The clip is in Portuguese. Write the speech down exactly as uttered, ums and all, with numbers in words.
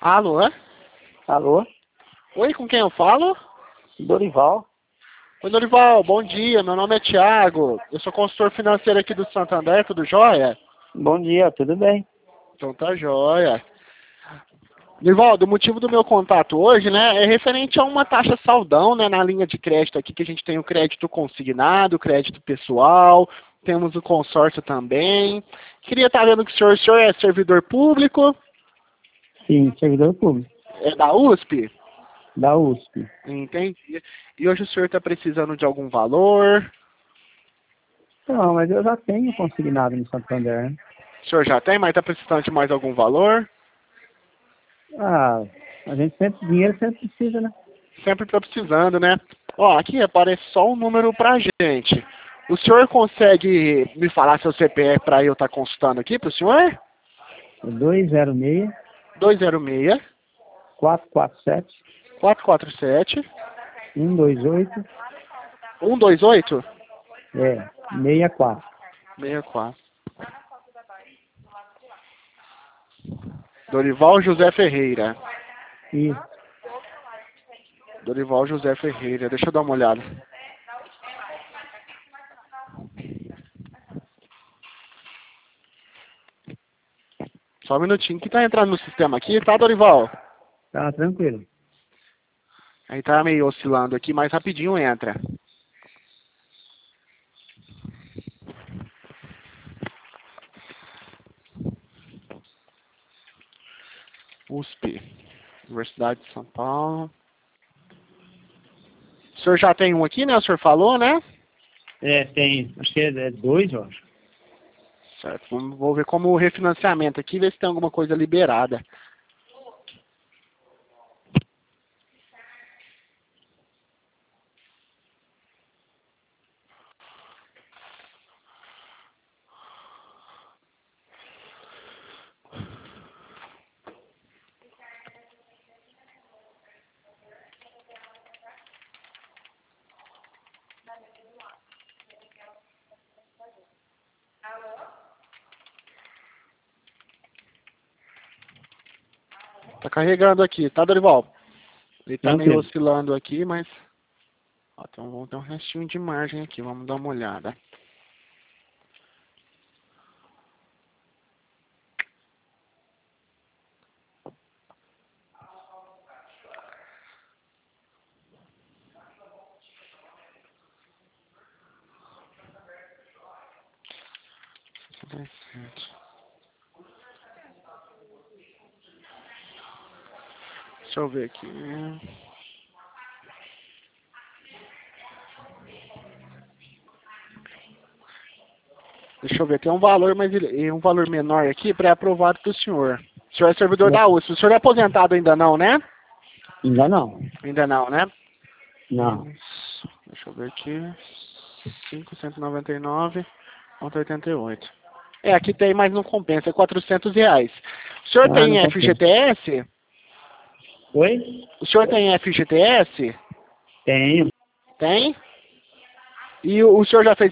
Alô? Alô? Oi, com quem eu falo? Dorival? Oi, Dorival, bom dia. Meu nome é Thiago. Eu sou consultor financeiro aqui do Santander, tudo jóia? Bom dia, tudo bem? Então tá jóia. Dorival, o motivo do meu contato hoje, né, é referente a uma taxa saldão, né, na linha de crédito aqui, que a gente tem o crédito consignado, o crédito pessoal, temos o consórcio também. Queria estar vendo que o senhor, o senhor é servidor público, Sim, servidor público, é da U S P? da U S P. Entendi. E hoje o senhor está precisando de algum valor? Não, mas eu já tenho consignado no Santander, né? O senhor já tem, mas está precisando de mais algum valor? Ah, a gente sempre, dinheiro sempre precisa, né? Sempre está precisando, né? Ó, aqui aparece só um número pra gente. O senhor consegue me falar seu C P F para eu estar consultando aqui para o senhor? É dois zero seis, dois zero seis, quatro quatro sete, quatro quatro sete, um dois oito, um dois oito, é, seis quatro. seis quatro. Dorival José Ferreira. Isso. Dorival José Ferreira. Deixa eu dar uma olhada. Só um minutinho que tá entrando no sistema aqui, tá, Dorival? Tá tranquilo. Aí tá meio oscilando aqui, mas rapidinho entra. U S P, Universidade de São Paulo. O senhor já tem um aqui, né? O senhor falou, né? É, tem, acho que é dois, eu acho. Certo. Vamos- Vou ver como o refinanciamento aqui, ver se tem alguma coisa liberada. Tá carregando aqui, tá, Dorival? Ele tá meio Tranquilo. oscilando aqui, mas... Ó, tem, um, tem um restinho de margem aqui, vamos dar uma olhada. Deixa eu ver aqui. Deixa eu ver, tem um valor, mas ele, é um valor menor aqui, pré-aprovado pro senhor. O senhor é servidor da U S P. O senhor é aposentado ainda não, né? Ainda não. Ainda não, né? Não. Isso. Deixa eu ver aqui. cinco, cento e noventa e nove, oitenta e oito. É, aqui tem, mas não compensa, é quatrocentos reais. O senhor Ah, não tem compensa. F G T S? Oi? O senhor tem F G T S? Tenho. Tem? E o, o senhor já fez